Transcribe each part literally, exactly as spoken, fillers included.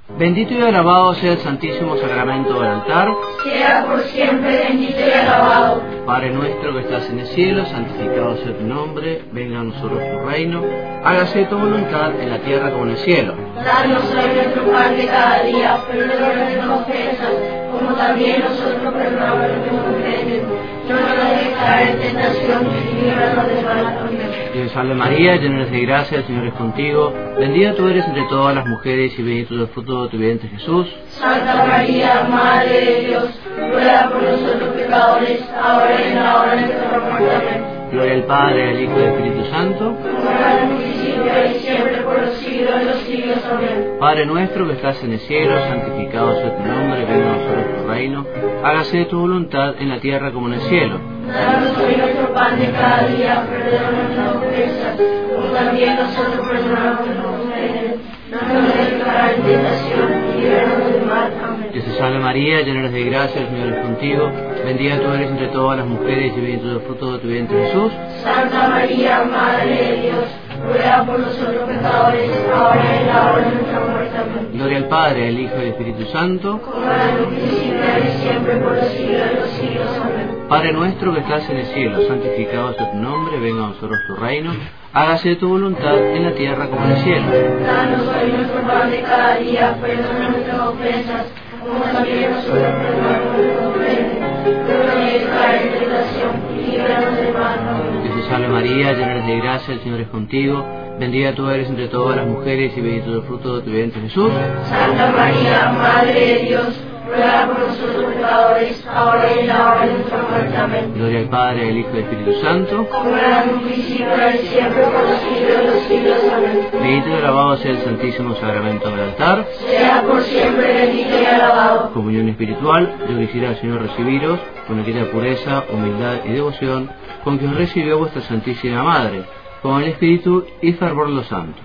Bendito y alabado sea el Santísimo Sacramento del altar. Sea por siempre bendito y alabado. Padre nuestro que estás en el cielo, santificado sea tu nombre. Venga a nosotros tu reino. Hágase tu voluntad en la tierra como en el cielo. Danos hoy nuestro pan de cada día. Perdona nuestras ofensas, como también nosotros perdonamos a los que nos ofenden. No nos dejes caer en tentación y líbranos del mal. Amén. Dios salve María, llena eres de gracia, el Señor es contigo. Bendita tú eres entre todas las mujeres y bendito es el fruto de tu vientre Jesús. Santa María, Madre de Dios, ruega por nosotros pecadores, ahora y en la hora de nuestra muerte. Amén. Gloria al Padre, al Hijo y al Espíritu Santo. Como era en el principio y siempre por los siglos de los siglos. Amén. Padre nuestro que estás en el cielo, santificado sea tu nombre, venga a nosotros tu reino. Hágase tu voluntad en la tierra como en el cielo. Danos hoy nuestro pan de cada día, perdona nuestras ofensas, como también nosotros perdonamos a los que nos ofenden. No nos dejes caer en tentación y líbranos del mal. Amén. Dios te salve María, llena eres de gracia, el Señor es contigo. Bendita tú eres entre todas las mujeres y bendito es el fruto de tu vientre Jesús. Santa María, Madre de Dios, ruega por nosotros pecadores, ahora y en la hora de nuestra muerte. Amén. Gloria al Padre, al Hijo y al Espíritu Santo. Como era en un principio y siempre por los siglos de los siglos. Amén. Padre nuestro que estás en el cielo, santificado sea tu nombre, venga a nosotros tu reino. Hágase tu voluntad en la tierra como en el cielo. Danos hoy nuestro pan de cada día, perdona nuestras ofensas, como también nosotros perdonamos a los que nos ofenden. No nos dejes caer en tentación y líbranos del mal. Amén. Dios te salve María, llena eres de gracia, el Señor es contigo. Bendita tú eres entre todas las mujeres y bendito es el fruto de tu vientre Jesús. Santa María, Madre de Dios, ruega por nosotros pecadores, ahora y en la hora de nuestra muerte. Amén. Gloria al Padre, al Hijo y al Espíritu Santo. Como era en un principio y siempre por los siglos de los siglos. Amén. Bendito y alabado sea el Santísimo Sacramento del altar. Sea por siempre bendito y alabado. Comunión espiritual, yo quisiera al Señor recibiros con aquella pureza, humildad y devoción con que os recibió vuestra Santísima Madre, con el Espíritu y fervor de los santos.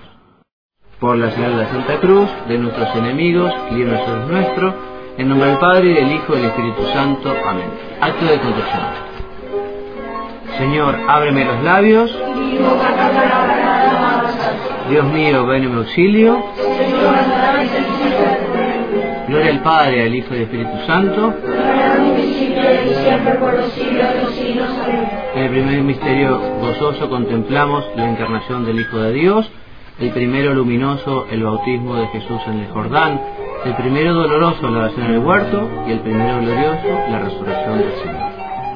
Por la señal de la Santa Cruz, de nuestros enemigos, líbranos Dios nuestro, en nombre del Padre, y del Hijo y del Espíritu Santo. Amén. Acto de contrición. Señor, ábreme los labios. Mi boca cantará para la alabanza. Dios mío, ven en mi auxilio. Señor, dame felicidad. Gloria al Padre, al Hijo y al Espíritu Santo. Como era en un principio y siempre por los siglos de los siglos. Amén. En el primer misterio gozoso contemplamos la encarnación del Hijo de Dios, el primero luminoso, el bautismo de Jesús en el Jordán, el primero doloroso, la oración en el huerto, y el primero glorioso, la resurrección del Señor.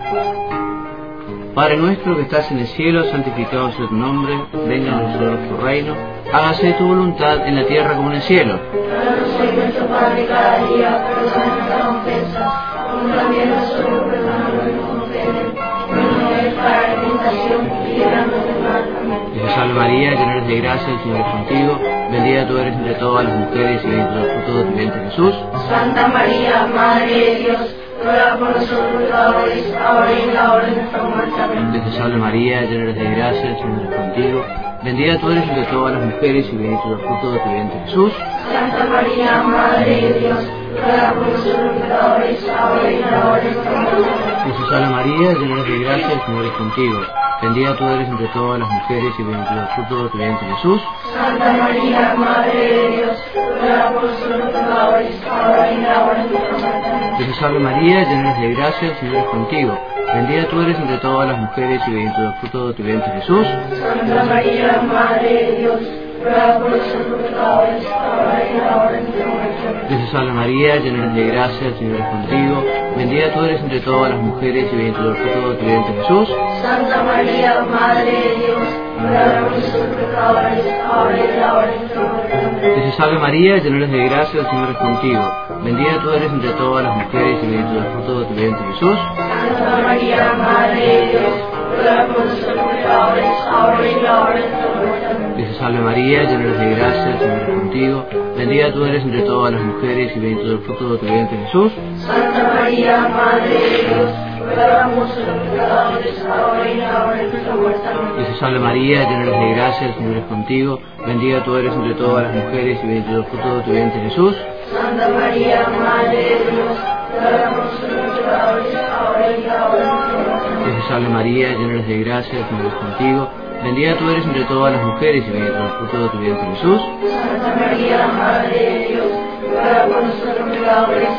Padre nuestro que estás en el cielo, santificado sea tu nombre, venga a nosotros tu reino, hágase tu voluntad en la tierra como en el cielo. Danos hoy nuestro pan de cada día, perdona nuestras ofensas, como también nosotros perdonamos a los que nos ofenden. No nos dejes caer en tentación y líbranos del mal. Amén. Dios te salve María, llena eres de gracia, el Señor es contigo. Bendita tú eres entre todas las mujeres y bendito es el fruto de tu vientre Jesús. Santa María, Madre de Dios, ruega por nosotros pecadores, ahora y en la hora de nuestra muerte. Amén. Dios te salve María, llena eres de gracia, el Señor es contigo. Bendita tú eres entre todas las mujeres y bendito es el fruto de tu vientre Jesús. Santa María, Madre de Dios, ruega por nosotros pecadores, ahora y en la hora de nuestra muerte. Amén. Dios te salve María, llena eres de gracia, el Señor es contigo. Bendita tú eres entre todas las mujeres y bendito es el fruto de tu vientre Jesús. Santa María, Madre de Dios, ruega por nosotros pecadores, ahora y en la hora de nuestra muerte. Amén. Dios te salve María, llena eres de gracia, el Señor es contigo. Bendita tú eres entre todas las mujeres y bendito es el fruto de tu vientre Jesús. Santa María, Madre de Dios, ruega por nosotros pecadores, ahora y en la hora de nuestra muerte. Amén. Dios te salve María, llena eres de gracia, el Señor es contigo. Bendita tú eres entre todas las mujeres y bendito es el fruto de tu vientre Jesús. Santa María, Madre de Dios, ruega por nosotros pecadores, ahora y en la hora de nuestra muerte. Amén. Dios te salve María, llena eres de gracia, el Señor es contigo. Bendita tú eres entre todas las mujeres y bendito es el fruto de tu vientre Jesús. Santa María, Madre de Dios, ruega por nosotros pecadores, ahora y en la hora de nuestra muerte. Amén. Dios te salve María, llena eres de gracia, el Señor es contigo. Bendita tú eres entre todas las mujeres y bendito es el fruto de tu vientre Jesús. Santa María, Madre de Dios, ruega por nosotros pecadores, ahora y en la hora de nuestra muerte. Amén. Dios te salve María, llena eres de gracia, el Señor es contigo. Bendita tú eres entre todas las mujeres y bendito es el fruto de tu vientre Jesús. Santa María, Madre de Dios, ruega por nosotros pecadores, ahora y en la hora de nuestra muerte. Amén. Dios te salve María, llena eres de gracia, el Señor es contigo. Bendita tú eres entre todas las mujeres y bendito es el fruto de tu vientre Jesús. Santa María, Madre de Dios, ruega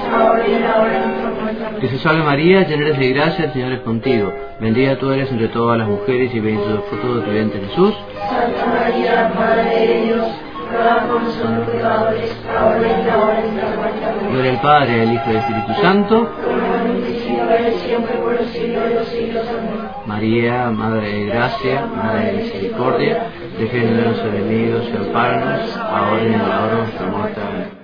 ahora y en la hora de nuestra muerte. Amén. Dios te salve María, llena eres de gracia, el Señor es contigo. Bendita tú eres entre todas las mujeres y bendito es el fruto de tu vientre Jesús. Santa María, Madre de Dios, ruega por nosotros pecadores, ahora y en la hora de nuestra muerte. Amén. Gloria al Padre, al Hijo y al Espíritu Santo. Como en el principio, ahora y siempre, por los siglos de los siglos. Amén. María, Madre de gracia, Madre de misericordia, defiende de los enemigos y ampáranos, ahora y en la hora de nuestra muerte. Amén.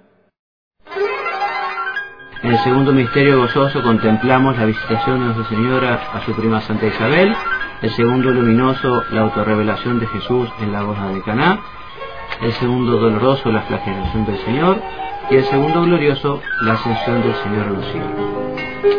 En el segundo misterio gozoso contemplamos la visitación de Nuestra Señora a su prima Santa Isabel. El segundo luminoso, la autorrevelación de Jesús en la boda de Caná. El segundo doloroso, la flagelación del Señor. Y el segundo glorioso, la ascensión del Señor a los cielos.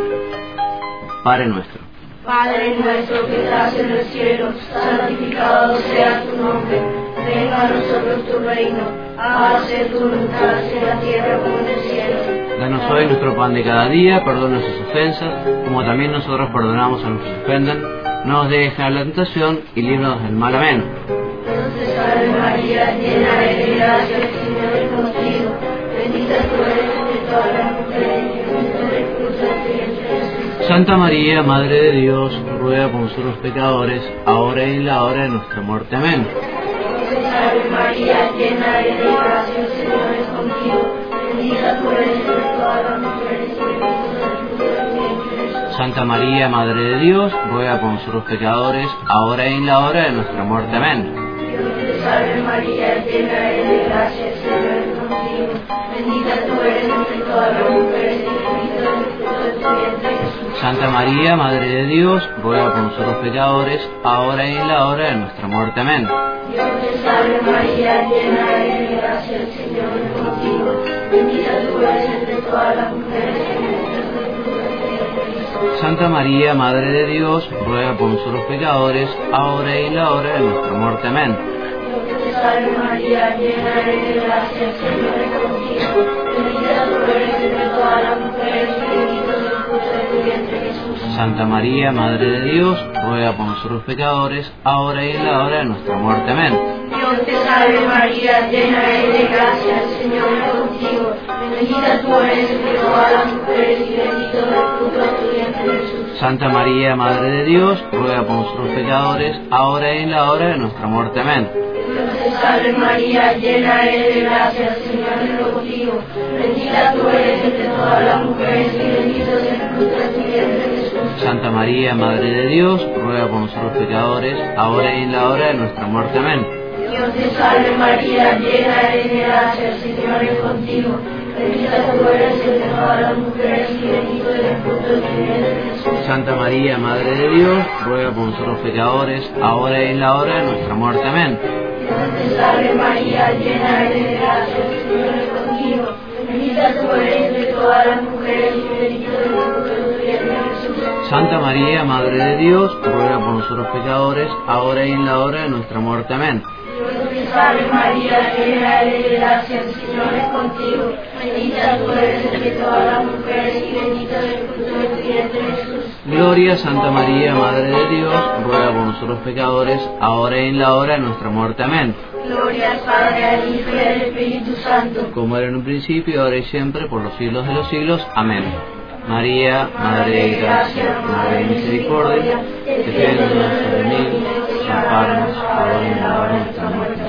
Padre nuestro. Padre nuestro que estás en el cielo, santificado sea tu nombre. Venga a nosotros tu reino. Hágase tu voluntad en la tierra como en el cielo. Danos hoy nuestro pan de cada día, perdona nuestras ofensas, como también nosotros perdonamos a los que nos ofenden. No nos dejes caer en la tentación y líbranos del mal. Amén. Dios te salve María, llena eres de gracia, el Señor es contigo. Bendita tú eres entre todas las mujeres y bendito es el fruto de tu vientre Jesús. Santa María, Madre de Dios, ruega por nosotros pecadores, ahora y en la hora de nuestra muerte. Amén. Dios te salve María, llena eres de gracia, el Señor es contigo. Bendita tú eres entre todas las mujeres y bendito es el fruto de tu vientre Jesús. Santa María, Madre de Dios, ruega por nosotros pecadores, ahora y en la hora de nuestra muerte. Amén. Dios te salve María, llena eres de gracia, el Señor es contigo. Bendita tú eres entre todas las mujeres y bendito es el fruto de tu vientre Jesús. Santa María, Madre de Dios, ruega por nosotros pecadores, ahora y en la hora de nuestra muerte. Amén. Dios te salve María, llena eres de gracia, el Señor es contigo. Bendita tú eres entre todas las mujeres y bendito es el fruto de tu vientre Jesús. Santa María, Madre de Dios, ruega por nosotros pecadores, ahora y en la hora de nuestra muerte. Amén. Dios te salve María, llena eres de gracia, el Señor es contigo. Bendita tú eres entre todas las mujeres y bendito es el fruto de tu vientre Jesús. Santa María, Madre de Dios, ruega por nosotros pecadores, ahora y en la hora de nuestra muerte. Amén. Dios te salve María, llena eres de gracia, el Señor es contigo. Bendita tú eres entre todas las mujeres y bendito es el fruto de tu vientre Jesús. Santa María, Madre de Dios, ruega por nosotros pecadores, ahora y en la hora de nuestra muerte. Amén. Dios te salve María, llena eres de gracia, el Señor es contigo. Bendita tú eres entre todas las mujeres y bendito es el fruto de tu vientre Jesús. Santa María, Madre de Dios, ruega por nosotros pecadores, ahora y en la hora de nuestra muerte. Amén. Dios te salve María, llena eres de gracia, el Señor es contigo. Bendita tú eres entre todas las mujeres y bendito es el fruto de tu vientre Jesús. Santa María, Madre de Dios, ruega por nosotros pecadores, ahora y en la hora de nuestra muerte. Amén. Dios te salve María, llena eres de gracia, el Señor es contigo. Bendita tú eres entre todas las mujeres y bendito es el fruto de tu vientre Jesús. Santa María, Madre de Dios, ruega por nosotros pecadores, ahora y en la hora de nuestra muerte. Amén. Dios te salve María, llena eres de gracia, el Señor es contigo. Bendita tú eres entre todas las mujeres y bendito es el fruto de tu vientre Jesús. Gloria a Santa María, Madre de Dios, ruega por nosotros pecadores, ahora y en la hora de nuestra muerte. Amén. Gloria al Padre, al Hijo y al Espíritu Santo. Como era en un principio, ahora y siempre, por los siglos de los siglos. Amén. María, Madre de gracia, Madre de misericordia, defiende de nuestros enemigos, ampáranos, ahora y en la hora de nuestra muerte.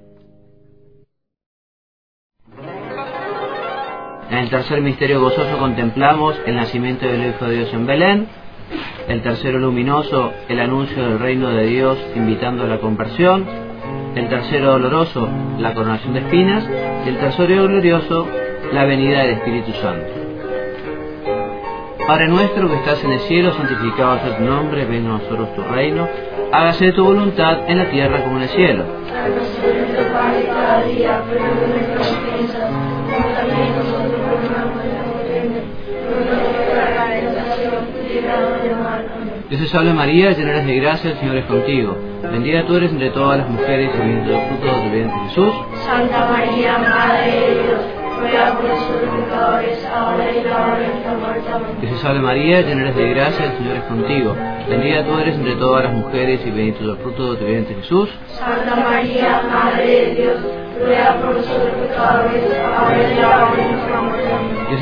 En el tercer misterio gozoso contemplamos el nacimiento del Hijo de Dios en Belén. El tercero luminoso, el anuncio del reino de Dios invitando a la conversión. El tercero doloroso, la coronación de espinas. Y el tercero glorioso, la venida del Espíritu Santo. Padre nuestro que estás en el cielo, santificado sea tu nombre, venga a nosotros tu reino. Hágase tu voluntad en la tierra como en el cielo. Danos hoy nuestro pan de cada día, perdona nuestras ofensas, como también nosotros perdonamos a los que nos ofenden. No nos dejes caer en la tentación, y líbranos del mal. Amén. Dios te salve María, llena eres de gracia, el Señor es contigo. Bendita tú eres entre todas las mujeres y bendito es el fruto de tu vientre Jesús. Santa María, Madre de Dios, ruega por nosotros pecadores, ahora y en la hora de nuestra muerte. Amén. Dios te salve María, llena eres de gracia, el Señor es contigo. Bendita tú eres entre todas las mujeres y bendito es el fruto de tu vientre Jesús. Santa María, Madre de Dios, ruega por nosotros pecadores, ahora y en la hora de nuestra muerte. Amén. Dios te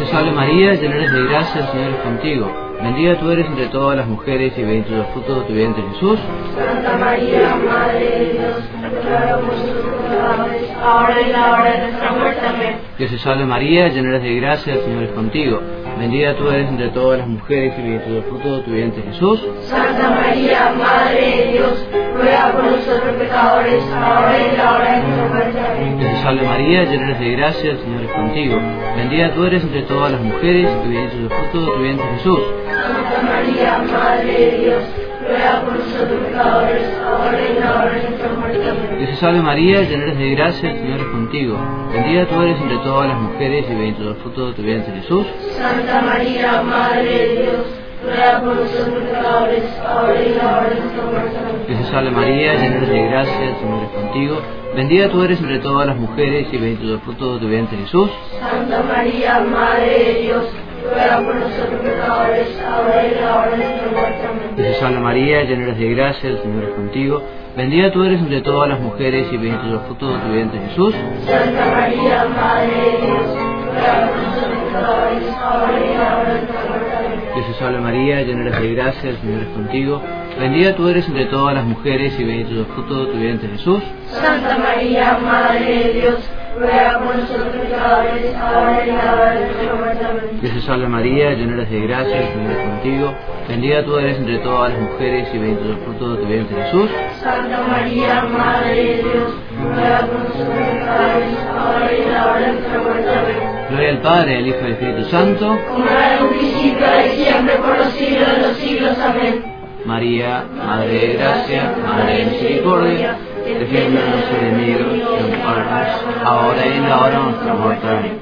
te salve María, llena eres de gracia, el Señor es contigo. Bendita tú eres entre todas las mujeres y bendito es el fruto de tu vientre Jesús. Santa María, Madre de Dios, ruega por nosotros pecadores, ahora y en la hora de nuestra muerte. Amén. Dios te salve María, llena eres de gracia, el Señor es contigo. Bendita tú eres entre todas las mujeres y bendito es el fruto de tu vientre Jesús. Santa María, Madre de Dios, ruega por nosotros pecadores, ahora y en la hora de nuestra muerte. Amén. Dios te salve María, llena eres de gracia, el Señor es contigo. Bendita tú eres entre todas las mujeres y bendito es el fruto de tu vientre Jesús. Santa María, Madre de Dios, ruega por nosotros pecadores, ahora y en la hora de nuestra muerte. Amén. Dios te salve María, llena eres de gracia, el Señor es contigo. Bendita tú eres entre todas las mujeres y bendito es el fruto de tu vientre Jesús. Santa María, Madre de Dios, ruega por nosotros pecadores, ahora y en la hora de nuestra muerte. Amén. Dios te salve María, llena eres de gracia, el Señor es contigo. Bendita tú eres entre todas las mujeres y bendito es el fruto de tu vientre Jesús. Santa María, Madre de Dios, ruega por nosotros pecadores, ahora y en la hora de nuestra muerte. Amén. Dios te salve María, llena eres de gracia, el Señor es contigo. Bendita tú eres entre todas las mujeres y bendito es el fruto de tu vientre Jesús. Santa María, Madre de Dios, ruega por nosotros pecadores, ahora y en la hora de nuestra muerte. Amén. Dios te salve María, llena eres de gracia, el Señor es contigo. Bendita tú eres entre todas las mujeres y bendito es el fruto de tu vientre Jesús. Santa María, Madre de Dios, ruega por nosotros pecadores, ahora y en la hora de nuestra muerte. Amén. Dios te salve María, llena eres de gracia, el Señor es contigo. Bendita tú eres entre todas las mujeres y bendito es el fruto de tu vientre Jesús. Santa María, Madre de Dios, ruega por nosotros pecadores, ahora y en la hora de nuestra muerte. Amén. Gloria al Padre, al Hijo y al Espíritu Santo. Como era en un principio, ahora y siempre, por los siglos de los siglos. Amén. María, Madre de gracia, Madre de misericordia, defiende a los enemigos y amparanos, ahora y en la hora de nuestra muerte. Amén.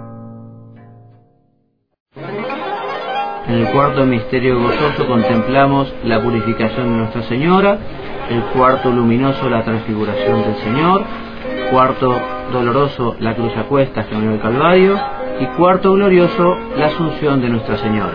En el cuarto misterio gozoso contemplamos la purificación de Nuestra Señora, el cuarto luminoso la transfiguración del Señor, cuarto doloroso la cruz a cuestas camino del Calvario y cuarto glorioso la asunción de Nuestra Señora.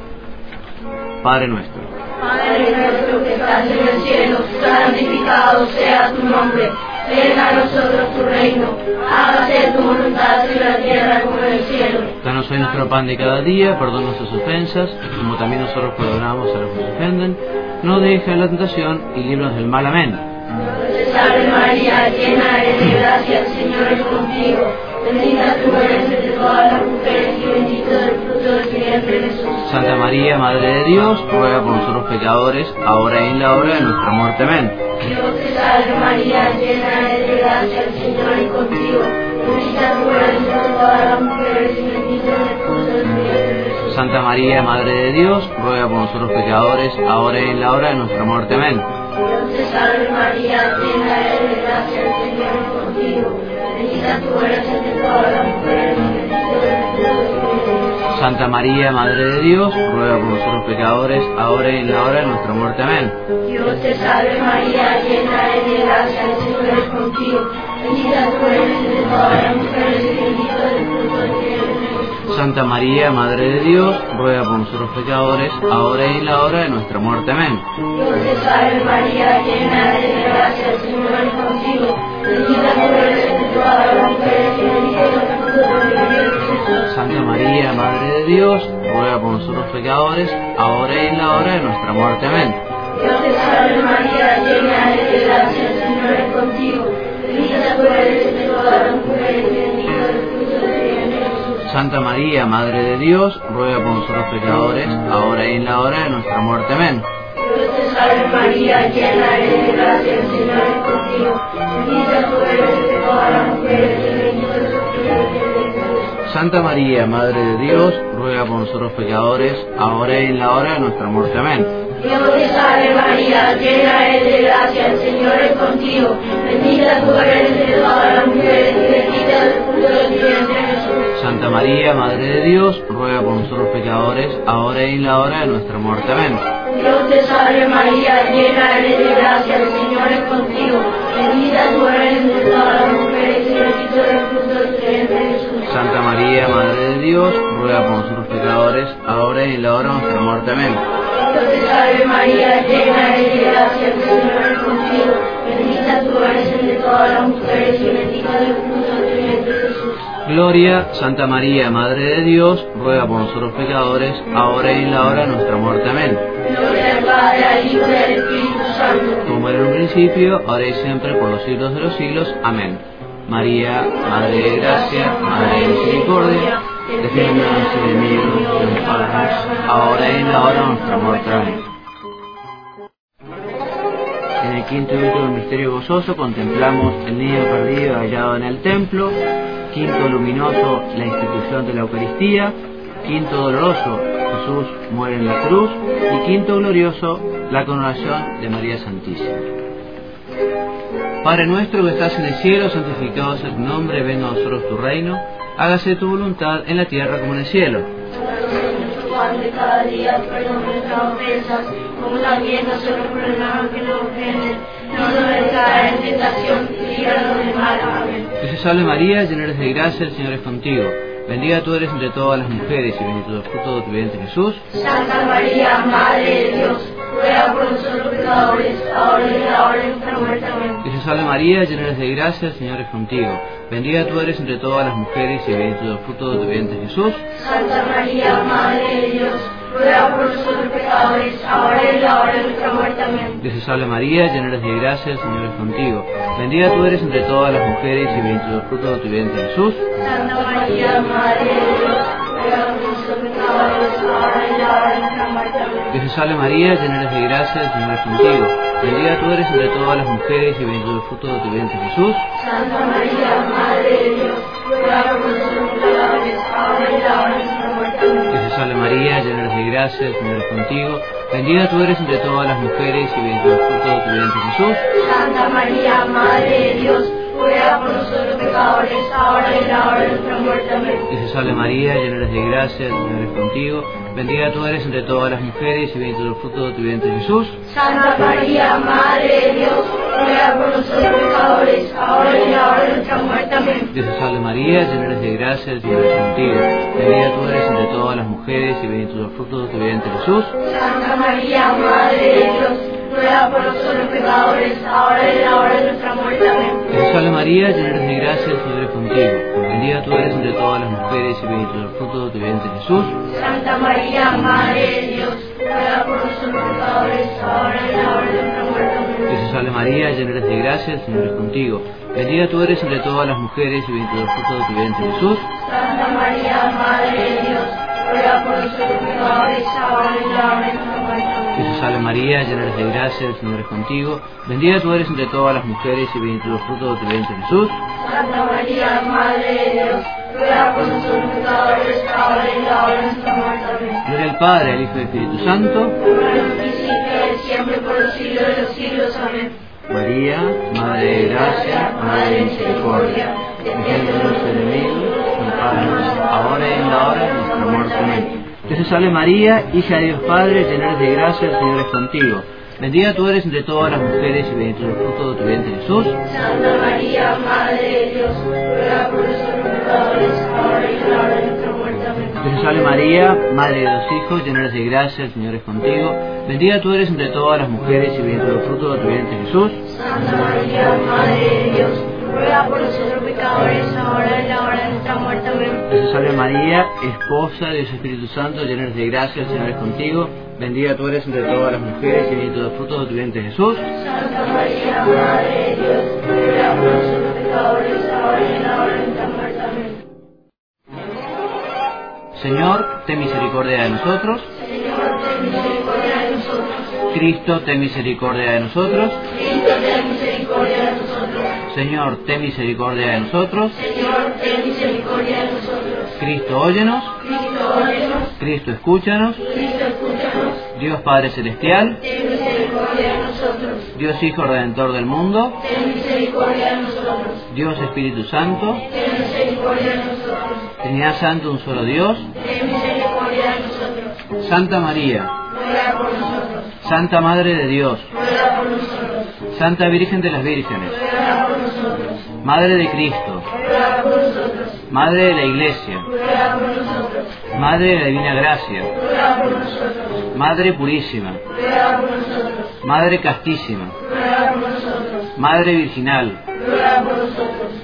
Padre nuestro, Padre nuestro que estás en el cielo, santificado sea tu nombre. Venga a nosotros tu reino. Hágase tu voluntad en la tierra como en el cielo. danos hoy nuestro pan de cada día, perdona nuestras ofensas, como también nosotros perdonamos a los que nos ofenden. No dejes en la tentación y líbranos del mal. Amén. Dios te salve María, llena eres de gracia, el Señor es contigo. Bendita tú eres entre todas las mujeres y bendito es el fruto de tu vientre Jesús. Santa María, Madre de Dios, ruega por nosotros pecadores, ahora y en la hora de nuestra muerte. Amén. Dios te salve María, llena eres de gracia, el Señor es contigo. Bendita tú eres entre todas las mujeres y bendito es el fruto de tu vientre Jesús. Santa María, Madre de Dios, ruega por nosotros pecadores, ahora y en la hora de nuestra muerte. Amén. Dios te salve María, llena eres de gracia, el Señor es contigo. Bendita tú eres entre todas las mujeres y bendito es el fruto de tu vientre Jesús. Santa María, Madre de Dios, ruega por nosotros pecadores, ahora y en la hora de nuestra muerte. Amén. Dios te salve María, llena eres de gracia, el Señor es contigo. Bendita tú eres entre todas las mujeres y bendito es el fruto de tu vientre Jesús. Santa María, Madre de Dios, ruega por nosotros pecadores, ahora y en la hora de nuestra muerte. Amén. Dios te salve María, llena eres de gracia, el Señor es contigo. Bendita tú eres entre todas las mujeres y bendito es el fruto de tu vientre Jesús. Santa María, Madre de Dios, ruega por nosotros pecadores, ahora y en la hora de nuestra muerte. Amén. Dios te salve María, llena eres de gracia, el Señor es contigo. Bendita tú eres entre todas las mujeres y bendito es el fruto de tu vientre Jesús. Santa María, Madre de Dios, ruega por nosotros pecadores, ahora y en la hora de nuestra muerte. Amén. Dios te salve María, llena eres de gracia, el Señor es contigo. Bendita tú eres entre todas las mujeres y bendito es el fruto de tu vientre Jesús. Santa María, Madre de Dios, ruega por nosotros pecadores, ahora y en la hora de nuestra muerte. Amén. Dios te salve María, llena eres de gracia, el Señor es contigo. Bendita tú eres entre todas las mujeres y bendito es el fruto de tu vientre Jesús. Santa María, Madre de Dios, ruega por nosotros pecadores, ahora y en la hora de nuestra muerte. Amén. Dios te salve María, llena eres de gracia, el Señor es contigo. Bendita tú eres entre todas las mujeres y bendito es el fruto de tu vientre Jesús. Santa María, Madre de Dios, ruega por nosotros pecadores, ahora y en la hora de nuestra muerte. Amén. Dios te salve María, llena eres de gracia, el Señor es contigo. Bendita tú eres entre todas las mujeres y bendito es el fruto de tu vientre Jesús. Gloria, Santa María, Madre de Dios, ruega por nosotros pecadores, ahora y en la hora de nuestra muerte. Amén. Gloria al Padre, al Hijo y al Espíritu Santo. Como era en un principio, ahora y siempre, por los siglos de los siglos. Amén. María, Madre de Gracia, Madre de Misericordia, defiende a los enemigos y los padres, ahora y en la hora de nuestra muerte. Amén. En el quinto y último misterio gozoso contemplamos el niño perdido hallado en el templo. Quinto luminoso, la institución de la Eucaristía. Quinto doloroso, Jesús muere en la cruz. Y quinto glorioso, la coronación de María Santísima. Padre nuestro que estás en el cielo, santificado sea tu nombre, venga a nosotros tu reino, hágase tu voluntad en la tierra como en el cielo. Nuestro pan de cada día, perdona nuestras ofensas, como también nosotros perdonamos que nos ofenden. No nos dejes caer en tentación y líbranos del mal. Amén. Dios te salve María, llena eres de gracia, el Señor es contigo. Bendita tú eres entre todas las mujeres y bendito es el fruto de tu vientre Jesús. Santa María, Madre de Dios, ruega por nosotros pecadores, ahora y en la hora de nuestra muerte. Amén. Dios te salve María, llena eres de gracia, el Señor es contigo. Bendita tú eres entre todas las mujeres y bendito es el fruto de tu vientre Jesús. Santa María, Madre de Dios, ruega por nosotros pecadores, ahora y en la hora de nuestra muerte. Amén. Dios te salve María, llena eres de gracia, el Señor es contigo. Bendita tú eres entre todas las mujeres y bendito es el fruto de tu vientre Jesús. Santa María, Madre de Dios, ruega por nosotros pecadores, ahora y en la hora de nuestra muerte. Amén. Dios te salve María, llena eres de gracia, el Señor es contigo. Bendita tú eres entre todas las mujeres y bendito es el fruto de tu vientre Jesús. Santa María, Madre de Dios, ruega por nosotros pecadores, ahora y en la hora de nuestra muerte. Amén. Dios te salve María, llena eres de gracia, el Señor es contigo. Bendita tú eres entre todas las mujeres y bendito es el fruto de tu vientre Jesús. Santa María, Madre de Dios, ruega por nosotros pecadores, ahora y en la hora de nuestra muerte. Amén. Dios te salve María, llena eres de gracia, el Señor es contigo. Bendita tú eres entre todas las mujeres y bendito es el fruto de tu vientre Jesús. Santa María, Madre de Dios, ruega por nosotros pecadores, ahora y en la hora de nuestra muerte. Amén. Dios te salve María, llena eres de gracia, el Señor es contigo. Bendita tú eres entre todas las mujeres y bendito es el fruto de tu vientre Jesús. Santa María, Madre de Dios, ruega por nosotros pecadores, ahora y en la hora de nuestra muerte. Amén. Dios te salve María, llena eres de gracia, el Señor es contigo. Bendita tú eres entre todas las mujeres y bendito es el fruto de tu vientre Jesús. Santa María, Madre de Dios, ruega por nosotros pecadores, ahora y en la hora de nuestra muerte. Amén. Dios te salve María, llena eres de gracia, el Señor es contigo. Bendita tú eres entre todas las mujeres y bendito es el fruto de tu vientre Jesús. Santa María, Madre de Dios, ruega por nosotros pecadores, ahora y en la hora de nuestra muerte. Amén. Dios te salve María, llena eres de gracia, el Señor es contigo. Bendita tú eres entre todas las mujeres y bendito es el fruto de tu vientre Jesús. Santa María, Madre de Dios, ruega por nosotros pecadores, ahora y en la hora de nuestra muerte. Amén. Gloria al Padre, al Hijo y al Espíritu Santo. Como en un principio, y siempre, por los siglos de los siglos. Amén. María, Madre de gracia, Madre de misericordia, defiende de los enemigos, ampáranos ahora y en la hora de nuestra muerte. Amén. Dios te salve María, hija de Dios Padre, llena eres de gracia, el Señor es contigo. Bendita tú eres entre todas las mujeres y bendito es el fruto de tu vientre Jesús. Santa María, Madre de Dios, ruega por nosotros pecadores, ahora y en la hora de nuestra muerte. Amén. Dios te salve María, Madre de dos hijos, llena eres de gracia, el Señor es contigo. Bendita tú eres entre todas las mujeres y bendito es el fruto de tu vientre Jesús. Santa María, Madre de Dios, ruega por nosotros pecadores, ahora y en la hora de nuestra muerte. Amén. Dios te salve María, esposa de Dios Espíritu Santo, llena eres de gracia, el Señor es contigo. Bendita tú eres entre todas las mujeres y bendito es el fruto de tu vientre Jesús. Santa María, Madre de Dios, ruega por nosotros pecadores, ahora y en la hora de nuestra muerte. Amén. Señor, ten misericordia de nosotros. Señor, ten misericordia de nosotros. Cristo, ten misericordia de nosotros. Cristo, ten misericordia de nosotros. Señor, ten misericordia de nosotros. Señor, ten misericordia de nosotros. Cristo, óyenos. Cristo, óyenos. Cristo, escúchanos. Cristo, escúchanos. Dios Padre Celestial. Ten misericordia de nosotros. Dios Hijo Redentor del mundo. Ten misericordia de nosotros. Dios Espíritu Santo. Ten misericordia de nosotros. Trinidad Santa, un solo Dios. Ten misericordia de nosotros. Santa María. Ruega por nosotros. Santa Madre de Dios. Ruega por nosotros. Santa Virgen de las Vírgenes. Ruega por nosotros. Madre de Cristo. Ruega por nosotros. Madre de la Iglesia. Ruega por nosotros. Madre de la Divina Gracia. Ruega por nosotros. Madre Purísima. Ruega por nosotros. Madre Castísima. Ruega por nosotros. Madre Virginal. Ruega por nosotros.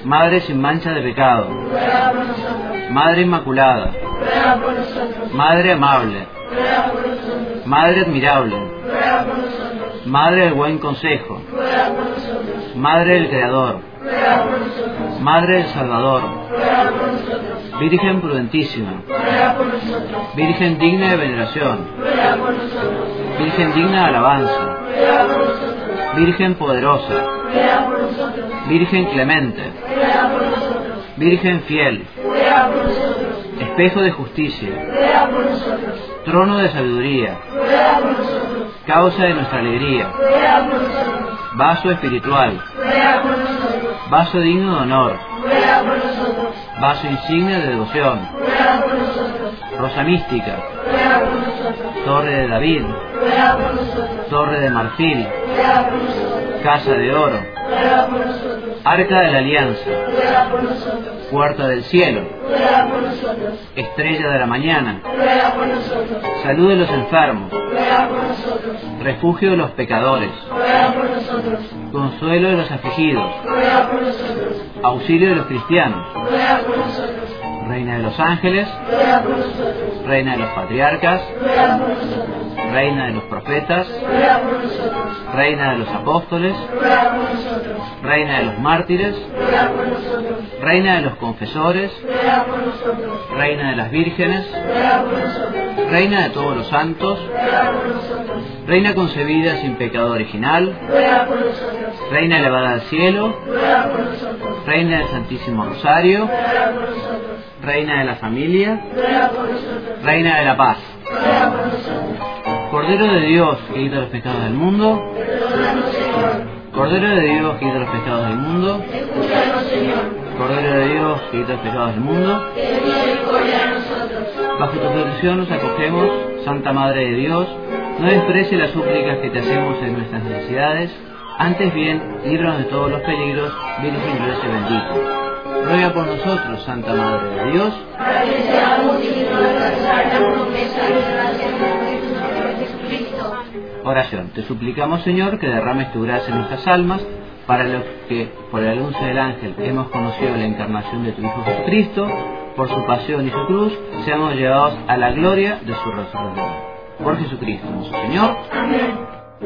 Madre sin mancha de pecado, ruega por nosotros. Madre inmaculada, Ruega por nosotros. Madre amable, Ruega por nosotros. Madre admirable, Ruega por nosotros. Madre del buen consejo, Ruega por nosotros. Madre del Creador, Ruega por nosotros. Madre del Salvador, Ruega por nosotros. Virgen prudentísima, Ruega por nosotros. Virgen digna de veneración, Ruega por nosotros. Virgen digna de alabanza, Ruega por nosotros. Virgen poderosa, Ruega por nosotros. Virgen clemente, Ruega por nosotros. Virgen fiel, Ruega por nosotros. espejo de justicia, Ruega por nosotros. trono de sabiduría, Ruega por nosotros. causa de nuestra alegría, Ruega por nosotros. vaso espiritual, Ruega por nosotros. vaso digno de honor, Ruega por nosotros. vaso insignia de devoción, Ruega por nosotros. rosa mística, Ruega por nosotros. torre de David, Ruega por nosotros. torre de marfil, Ruega por nosotros. casa de oro, Ruega por nosotros. arca de la alianza, Ruega por nosotros. puerta del cielo, Ruega por nosotros. estrella de la mañana, Ruega por nosotros. salud de los enfermos, Ruega por nosotros. refugio de los pecadores, Ruega por nosotros. consuelo de los afligidos, Ruega por nosotros. auxilio de los cristianos, Ruega por nosotros. reina de los ángeles, Ruega por nosotros. reina de los patriarcas, Ruega por nosotros. reina de los profetas, Ruega por nosotros. reina de los apóstoles, Ruega por nosotros. reina de los mártires, Ruega por nosotros. reina de los confesores, Ruega por nosotros. reina de las vírgenes, Ruega por nosotros. reina de todos los santos, Ruega por nosotros. reina concebida sin pecado original, Ruega por nosotros. reina elevada al cielo, Ruega por nosotros. reina del Santísimo Rosario, Ruega por nosotros. reina de la familia, Ruega por nosotros. reina de la paz, Ruega por nosotros. Cordero de Dios que quita los pecados del mundo, Perdónanos, Señor. Cordero de Dios que quita los pecados del mundo, Escúchanos, Señor. Cordero de Dios que quita los pecados del mundo, Ten misericordia de nosotros. bajo tu protección nos acogemos, Santa Madre de Dios, no desprecie las súplicas que te hacemos en nuestras necesidades, antes bien, líbranos de todos los peligros, Virgen gloriosa y bendita. Ruega por nosotros, Santa Madre de Dios, Para que seamos dignos de alcanzar la promesa y la gracia de nuestro Señor Jesucristo. oración. Te suplicamos, Señor, que derrames tu gracia en nuestras almas, para los que, por el anuncio del ángel, hemos conocido la encarnación de tu Hijo Jesucristo, por su pasión y su cruz, seamos llevados a la gloria de su resurrección. Por Jesucristo, nuestro Señor. Amén.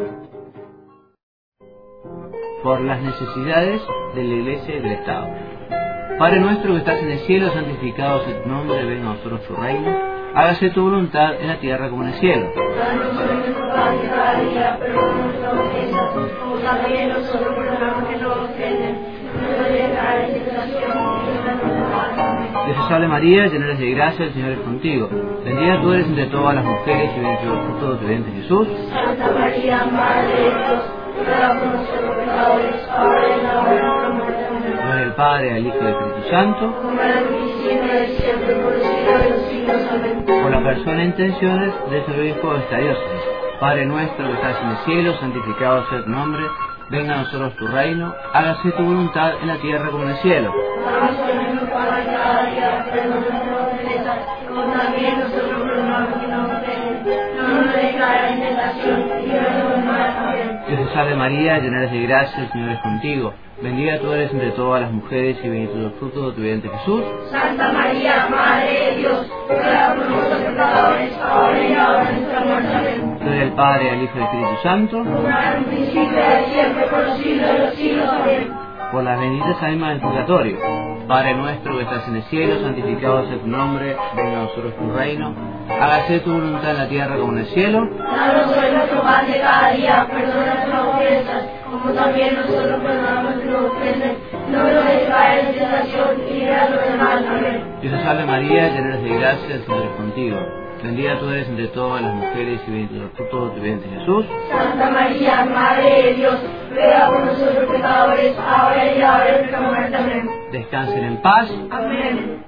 Por las necesidades de la Iglesia y del Estado. Padre nuestro que estás en el cielo, santificado sea tu nombre, venga a nosotros tu reino, hágase tu voluntad en la tierra como en el cielo. Danos hoy nuestro pan de cada día, perdona nuestras ofensas, como también nosotros perdonamos que nos ofenden. No nos dejes caer en tentación, y líbranos del mal. Amén. Dios te salve María, llena eres de gracia, el Señor es contigo. Bendita tú eres entre todas las mujeres y bendito el fruto de tu vientre Jesús. Santa María, Madre de Dios, ruega por nosotros pecadores, ahora y en la hora de nuestra muerte. Amén. Gloria al Padre, al Hijo y al Espíritu Santo. Como era en el principio, y siempre, por los siglos de los siglos. Amén. Por la persona e intenciones de este obispo de esta diócesis. Padre nuestro que estás en el cielo, santificado sea tu nombre. Venga a nosotros tu reino, hágase tu voluntad en la tierra como en el cielo. Danos hoy nuestro pan de cada día, perdona nuestras ofensas, como también nosotros perdonamos que nos ofenden. No nos dejes caer en tentación, y líbranos del mal. Amén. Dios te salve María, llena eres de gracia, el Señor es contigo. Bendita tú eres entre todas las mujeres y bendito el fruto de tu vientre Jesús. Santa María, Madre de Dios, ruega por nosotros pecadores, ahora y en la hora de nuestra muerte. Amén. Gloria al Padre, al Hijo y al Espíritu Santo. Como era en un principio, y siempre, por los siglos de los siglos. Amén. Por las benditas almas del purgatorio. Padre nuestro que estás en el cielo, santificado sea tu nombre, venga a nosotros tu reino, hágase tu voluntad en la tierra como en el cielo. Danos hoy nuestro pan de cada día, perdona nuestras ofensas, como también nosotros perdonamos que nos ofenden. No nos dejes caer en tentación, y líbranos del mal. Amén. Dios te salve María, llena eres de gracia, el Señor es contigo. Bendita tú eres entre todas las mujeres y bendito el fruto de tu vientre Jesús. Santa María, Madre de Dios, ruega por nosotros pecadores, ahora y en la hora de nuestra muerte. Amén. Descansen en paz. Amén.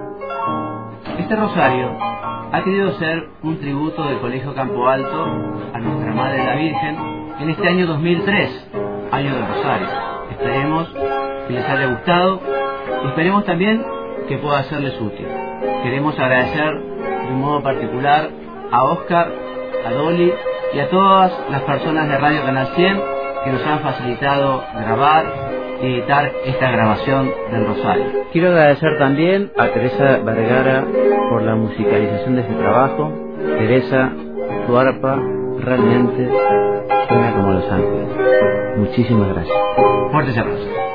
Este rosario ha querido ser un tributo del Colegio Campo Alto a nuestra Madre la Virgen en este año dos mil tres, año del Rosario. Esperemos que les haya gustado y esperemos también que pueda serles útil. Queremos agradecer de un modo particular a Oscar, a Dolly y a todas las personas de Radio Canal cien que nos han facilitado grabar editar esta grabación del Rosario. Quiero agradecer también a Teresa Vergara por la musicalización de este trabajo. Teresa, tu arpa realmente suena como Los Ángeles. Muchísimas gracias. Fuertes aplausos.